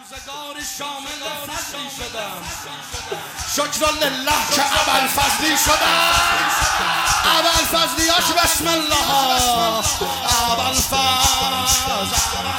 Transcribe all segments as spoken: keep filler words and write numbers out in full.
روزگار شامل فضلی شدم، شکر لله که ابوالفضلی شدم. ابوالفضلیاش بسم الله ابوالفضل.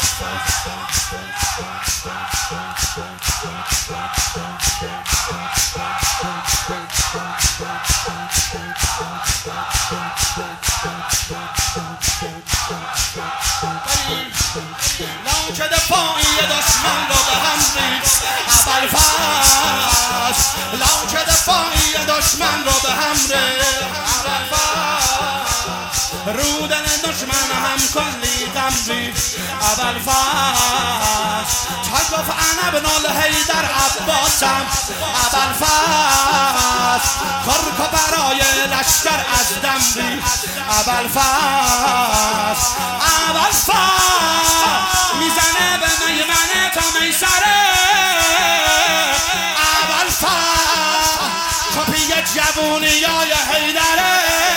لاکد پایی دشمن را به هم ریخت ابوالفضل. لاکد پایی دشمن را به هم ریخت ابوالفضل. رودن دشمن هم کلی غم ریخت ابوالفضل. تا گفت انا ابن الحیدر عباسم ابوالفضل. کرک برای لشکر از دم ریخت ابوالفضل. ابوالفضل میزنه به میمنه تا میسره ابوالفضل. کپی جوونیای حیدره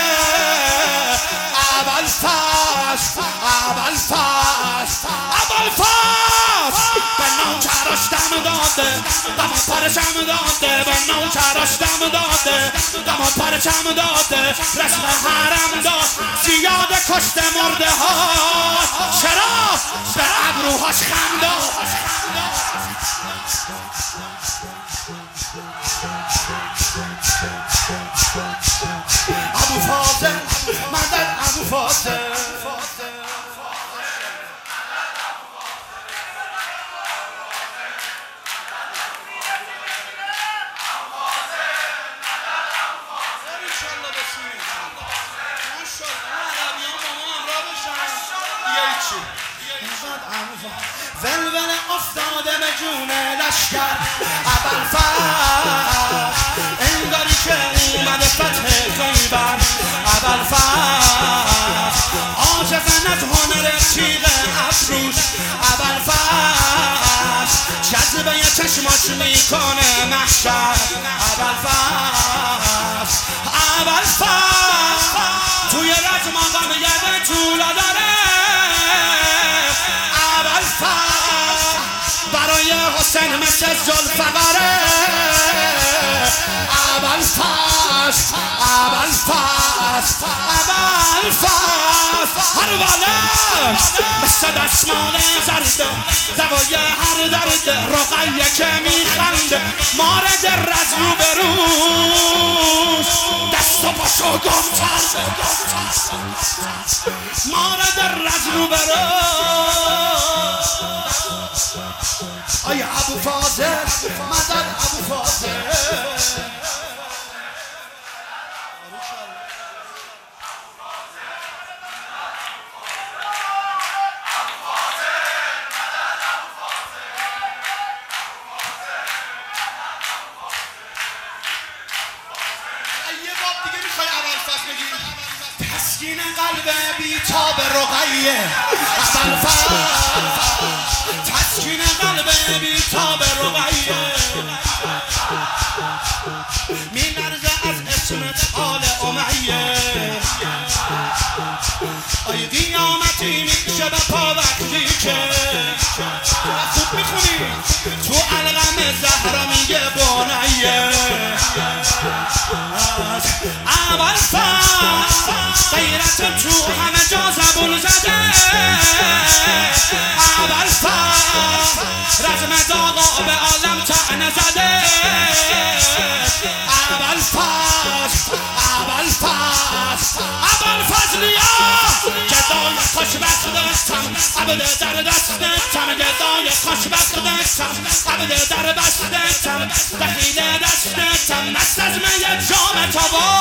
ابوالفضل. ابوالفضل ابوالفضل به نوکرش دم داده، دماد پرچم داده، به نوکرش دم داده، دماد پرچم داده، رسم حرم داد، زیاد کشته مرده ها، چرا به ابروهاش خم داد. ابوفاضل مدد ابوفاضل. ولول افتاده به جون لشکر ابوالفضل. انگاری که اومده فتح خیبر ابوالفضل. عاجزن از هنر تیغ افروش ابوالفضل. جذبه چشماش میکنه محشر ابوالفضل. ابوالفضل توی رزم آقا میگرده طولا داره برای حسین مثل زلفقاره ابوالفضل. ابوالفضل ابوالفضل هر ولش مثل دستمال زرده، دوای هر درد رقیه که میخنده، مارد رز رو به روش دست و پاشو گم کرده، مارد رز رو به روش. آیا ابوفاضل مدد ابوفاضل. تسکین قلب بیتاب رقیه ابوالفضل. تسکین قلب بیتاب رقیه می لرزه از اسمت آل امیه. آی قیامتی میشه به پا وقتی که خوب میخونی تو علقم زهرا میگه بانیه ابوالفضل. غیرت تو همه جا زبون زده ابوالفضل. رزم داغا به عالم طعنه زده ابوالفضل. ابوالفضل ابوالفضلیا گدای خوشبخت دستم عبد در دستم، گدای خوشبخت دستم عبد در دستم، دخیل دستم مست از می جام تبا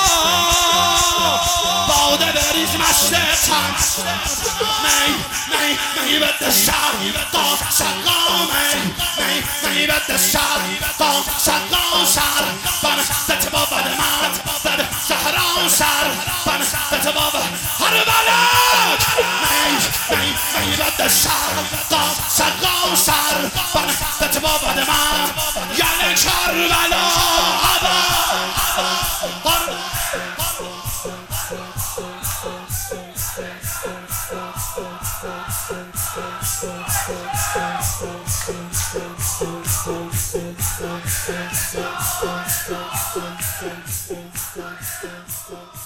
باده بریز مشتم. می می می بد شر تا سلام می می بد شر تا سلام سر بن تتبا بد مات بد سهران سر بن تتبا هر بلد می می می بد شر تا سلام سر بن تتبا بد مات یعنی کربلا ابا Thank you. Thank you.